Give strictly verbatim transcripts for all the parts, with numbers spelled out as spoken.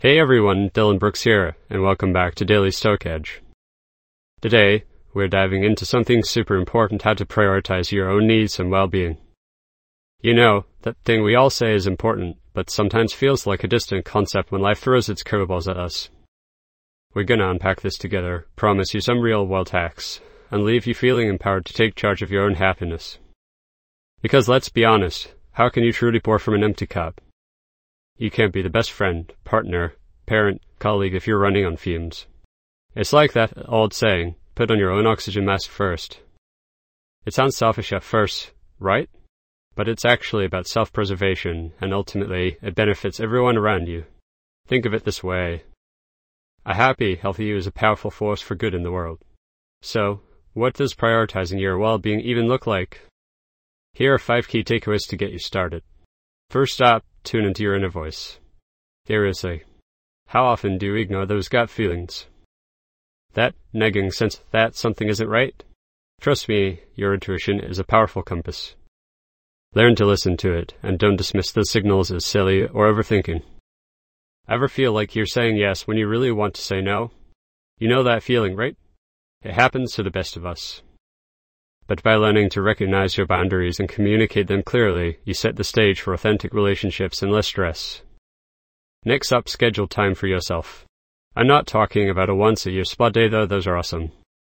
Hey everyone, Dylan Brooks here, and welcome back to Daily Stoic Edge. Today, we're diving into something super important: how to prioritize your own needs and well-being. You know, that thing we all say is important, but sometimes feels like a distant concept when life throws its curveballs at us. We're gonna unpack this together, promise you some real-world hacks, and leave you feeling empowered to take charge of your own happiness. Because let's be honest, how can you truly pour from an empty cup? You can't be the best friend, partner, parent, colleague if you're running on fumes. It's like that old saying, put on your own oxygen mask first. It sounds selfish at first, right? But it's actually about self-preservation, and ultimately, it benefits everyone around you. Think of it this way. A happy, healthy you is a powerful force for good in the world. So, what does prioritizing your well-being even look like? Here are five key takeaways to get you started. First up, tune into your inner voice. Seriously, how often do you ignore those gut feelings? That nagging sense that something isn't right? Trust me, your intuition is a powerful compass. Learn to listen to it, and don't dismiss the signals as silly or overthinking. Ever feel like you're saying yes when you really want to say no? You know that feeling, right? It happens to the best of us. But by learning to recognize your boundaries and communicate them clearly, you set the stage for authentic relationships and less stress. Next up, schedule time for yourself. I'm not talking about a once-a-year spa day, though those are awesome.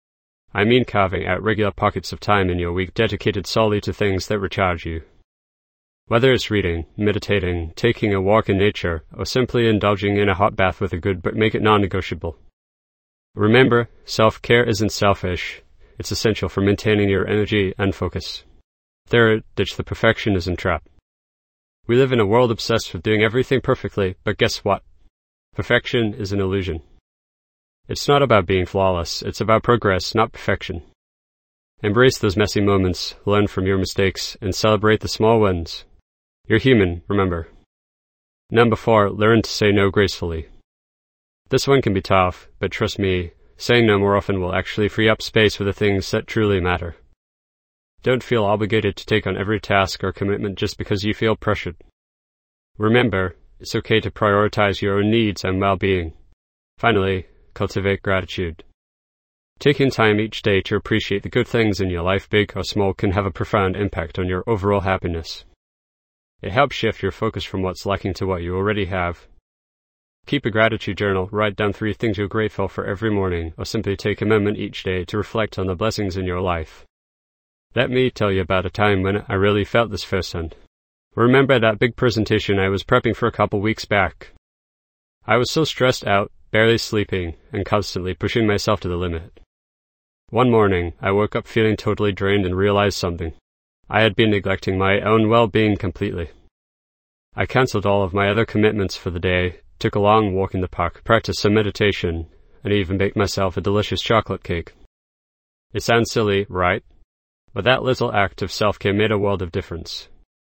I mean carving out regular pockets of time in your week dedicated solely to things that recharge you. Whether it's reading, meditating, taking a walk in nature, or simply indulging in a hot bath with a good book, make it non-negotiable. Remember, self-care isn't selfish. It's essential for maintaining your energy and focus. Third, ditch the perfectionism trap. We live in a world obsessed with doing everything perfectly, but guess what? Perfection is an illusion. It's not about being flawless, it's about progress, not perfection. Embrace those messy moments, learn from your mistakes, and celebrate the small wins. You're human, remember. Number four, learn to say no gracefully. This one can be tough, but trust me, saying no more often will actually free up space for the things that truly matter. Don't feel obligated to take on every task or commitment just because you feel pressured. Remember, it's okay to prioritize your own needs and well-being. Finally, cultivate gratitude. Taking time each day to appreciate the good things in your life, big or small, can have a profound impact on your overall happiness. It helps shift your focus from what's lacking to what you already have. Keep a gratitude journal, write down three things you're grateful for every morning, or simply take a moment each day to reflect on the blessings in your life. Let me tell you about a time when I really felt this firsthand. Remember that big presentation I was prepping for a couple weeks back? I was so stressed out, barely sleeping, and constantly pushing myself to the limit. One morning, I woke up feeling totally drained and realized something. I had been neglecting my own well-being completely. I cancelled all of my other commitments for the day, took a long walk in the park, practiced some meditation, and even baked myself a delicious chocolate cake. It sounds silly, right? But that little act of self-care made a world of difference.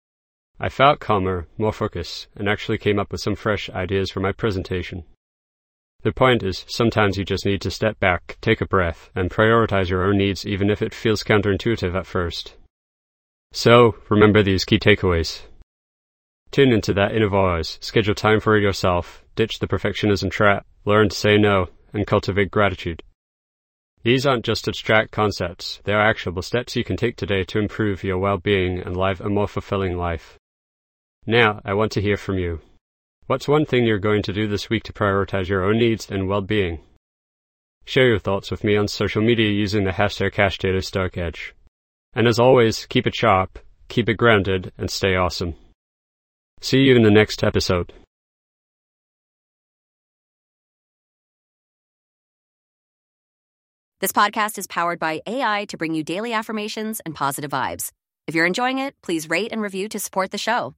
I felt calmer, more focused, and actually came up with some fresh ideas for my presentation. The point is, sometimes you just need to step back, take a breath, and prioritize your own needs even if it feels counterintuitive at first. So, remember these key takeaways. Tune into that inner voice, schedule time for yourself, ditch the perfectionism trap, learn to say no, and cultivate gratitude. These aren't just abstract concepts, they are actionable steps you can take today to improve your well-being and live a more fulfilling life. Now, I want to hear from you. What's one thing you're going to do this week to prioritize your own needs and well-being? Share your thoughts with me on social media using the hashtag HashDailyStoicEdge. And as always, keep it sharp, keep it grounded, and stay awesome. See you in the next episode. This podcast is powered by A I to bring you daily affirmations and positive vibes. If you're enjoying it, please rate and review to support the show.